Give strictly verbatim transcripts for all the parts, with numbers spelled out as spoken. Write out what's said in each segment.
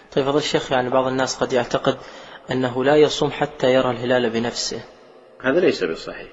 طيب فضل الشيخ، يعني بعض الناس قد يعتقد أنه لا يصوم حتى يرى الهلال بنفسه. هذا ليس بصحيح.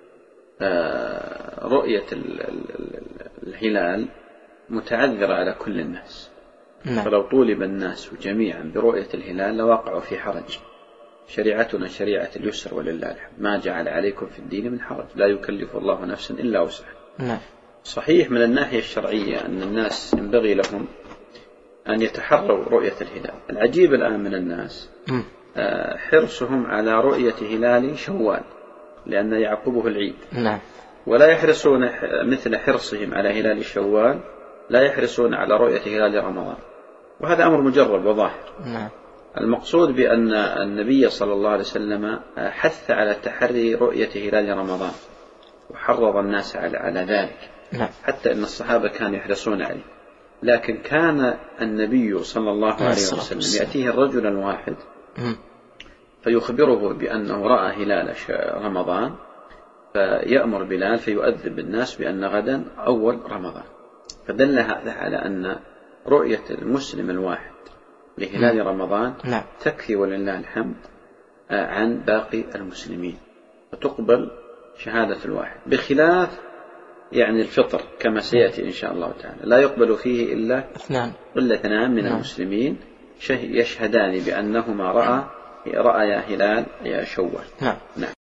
رؤية الهلال متعذرة على كل الناس. نعم. فلو طولب الناس جميعا برؤية الهلال لوقعوا في حرج. شريعتنا شريعة اليسر ولله الحمد، ما جعل عليكم في الدين من حرج، لا يكلف الله نفسا إلا وسعها. نعم. صحيح من الناحية الشرعية أن الناس ينبغي لهم أن يتحروا رؤية الهلال. العجيب الآن من الناس حرصهم على رؤية هلال شوال لأن يعقبه العيد. نعم. ولا يحرصون مثل حرصهم على هلال شوال، لا يحرصون على رؤية هلال رمضان، وهذا أمر مجرب وظاهر. نعم. المقصود بأن النبي صلى الله عليه وسلم حث على تحري رؤية هلال رمضان وحرض الناس على ذلك. نعم. حتى أن الصحابة كانوا يحرصون عليه، لكن كان النبي صلى الله عليه وسلم يأتيه الرجل الواحد فيخبره بأنه رأى هلال رمضان، فيأمر بلال فيؤذن بالناس بأن غدا أول رمضان. فدل هذا على أن رؤية المسلم الواحد لهلال رمضان نعم. تكفي ولله الحمد عن باقي المسلمين، فتقبل شهادة الواحد، بخلاف يعني الفطر كما سيأتي إن شاء الله تعالى، لا يقبل فيه إلا اثنان إلا اثنان من نعم. المسلمين يشهدان بأنهما رأى رأى هلال يا شوال. نعم. نعم.